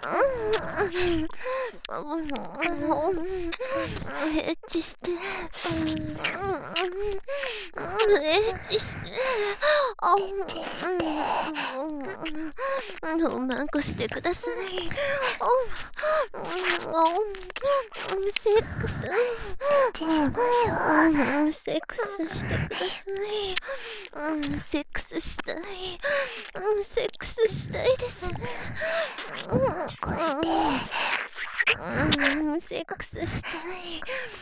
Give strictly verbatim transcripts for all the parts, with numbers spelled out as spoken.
エッチしてエッチしてあうまくしてください。セックスセックスしてください。セックスしたい。セックスしたいです。 こうしてセックスしたい。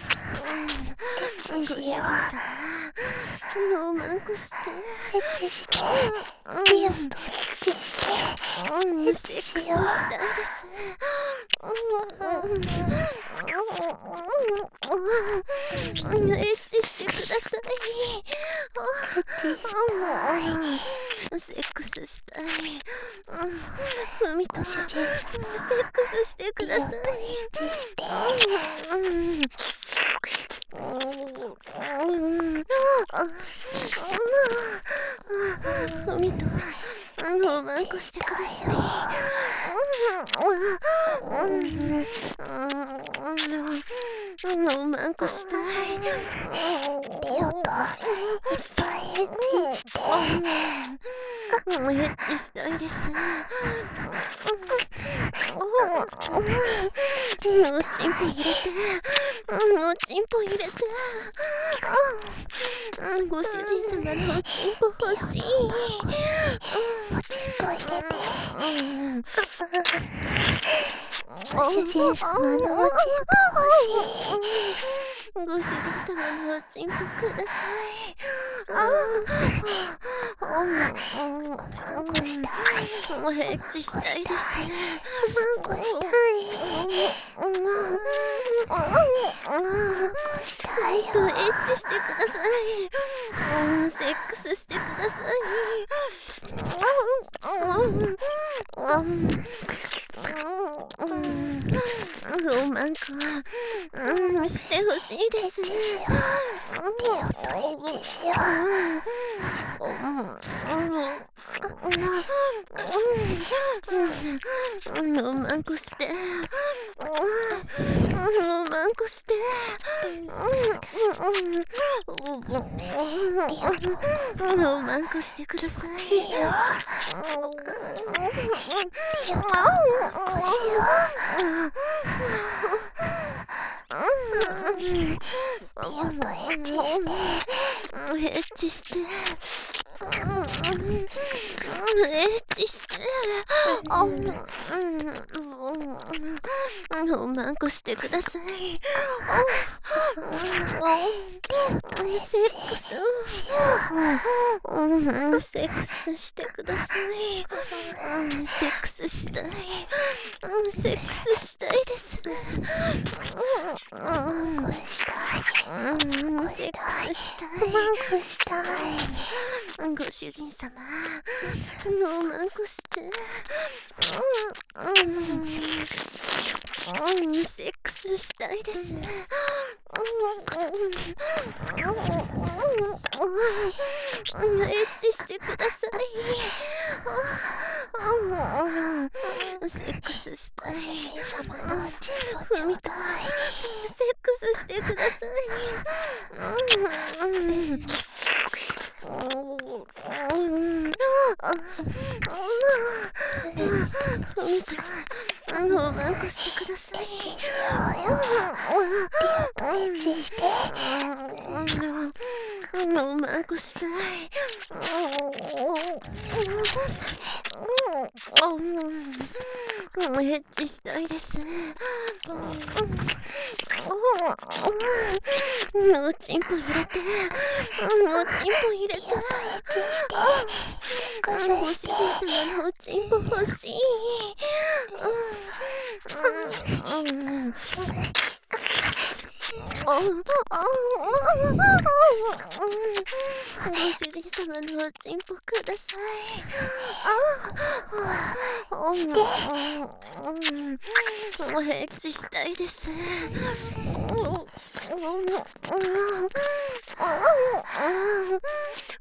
ご主人様うまくしてエッチしてピヨとエッチしてセックスしたいです。エッチしてください。セックスしたい。ふみとセックスしてください。ふみとうまくしてください。うまくしたい。 ピヨといっぱいエッチしてエッチしたいです。おちんぽ入れておちんぽ入れてご主人様のおちんぽ欲しい。 おちんぽ入れてご主人様のおちんぽ欲しい。 ご主人様のおちんぽください。 おまんこしたい。 エッチしたいです。 おまんこしたい。 おまんこしたいよ。 エッチしてください。セックスしてください。おまんこしてほしいです。 エッチしよう。ピヨとエッチしよう。うまんこしてうまんこしてうまんこしてください。 ピヨピヨとおまんこしよう。ピヨとエッチしてエッチしてエッチしてうまんこしてください。セックスセックスしてください。セックスしたい。セックスしたいです。 おまんこしたい。 セックスしたい。 おまんこしたい。 ご主人様うまんこしてセックスしたいです。エッチしてください。セックスしたい。 ご主人様のおちんぽちょうだい。 セックスしてください。うまんこしてください。 エッチしようよ。ピヨとエッチしてうまんこしたい。エッチしたいです。おちんぽ入れておちんぽ入れてご主人様のおちんぽ欲しい。ご主人様のおちんぽください。エッチしたいです。